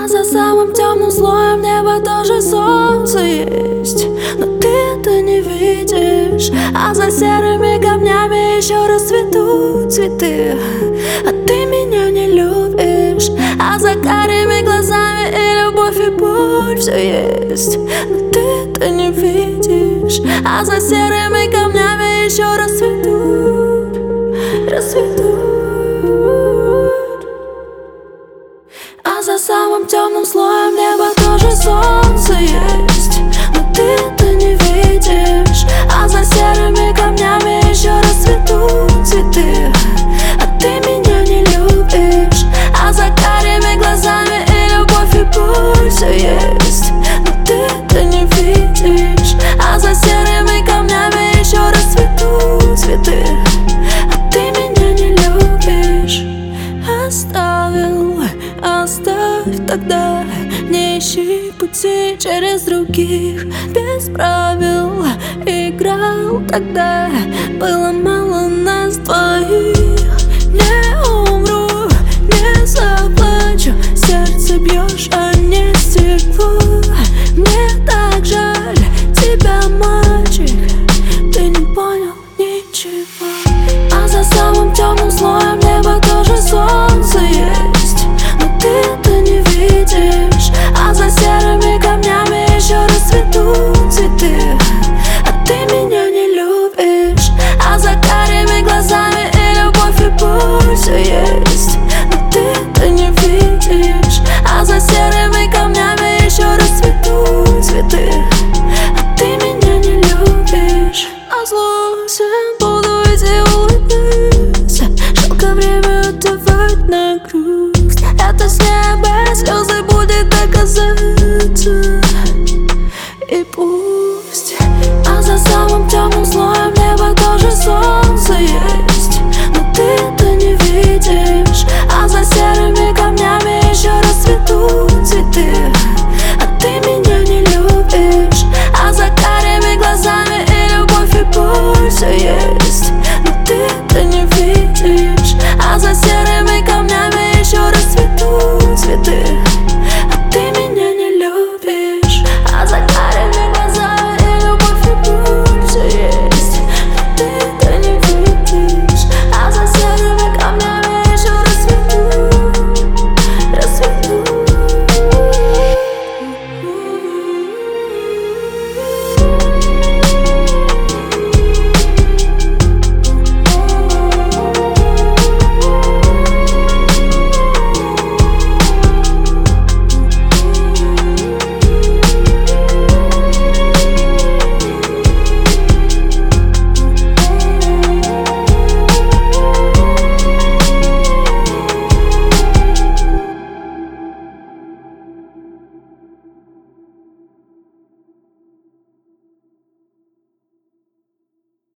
А за самым темным слоем неба тоже солнце есть, но ты это не видишь. А за серыми камнями еще расцветут цветы, а ты меня не любишь. А за карими глазами и любовь, и боль все есть, но ты это не видишь. А за серыми камнями еще расцветут, расцветут. А за самым темным слоем неба тоже солнце есть, но ты это не видишь. А за серыми камнями еще расцветут цветы, а ты меня не любишь. А за карими глазами и любовь, и боль все есть, но ты это не видишь. А за серыми камнями еще расцветут цветы, а ты меня не любишь. Оставь тогда, не ищи пути через других. Без правил играл тогда, было мало нас двоих. Не умру, не заплачу, сердце бьешь, а не стекло. Мне так жаль тебя, мальчик, ты не понял ничего. А за самым темным слоем неба тоже солнце есть, но ты это не видишь. А за серыми камнями еще расцветут цветы, а ты меня не любишь. А за карими глазами и любовь, и боль все есть, но ты это не видишь. А за серыми камнями еще расцветут цветы, а ты меня не любишь. А злосен буду идти, улыбнусь, жалко время утевает на грусть. Это с неба слезы будет доказать.